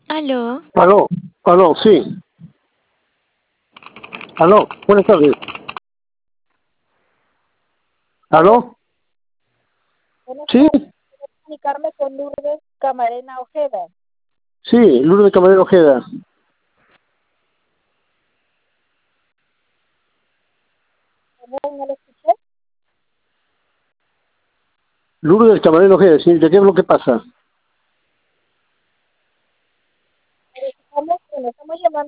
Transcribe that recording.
Aló, Aló, aló, sí. Aló, buenas tardes. Hola, Aló, buenas sí, tardes. Quiero comunicarme con Lourdes Camarena Ojeda. sí, Lourdes Caballero Ojeda. ¿No lo escuché? Lourdes Caballero Ojeda, sí, ¿de qué es lo que pasa? Estamos llamando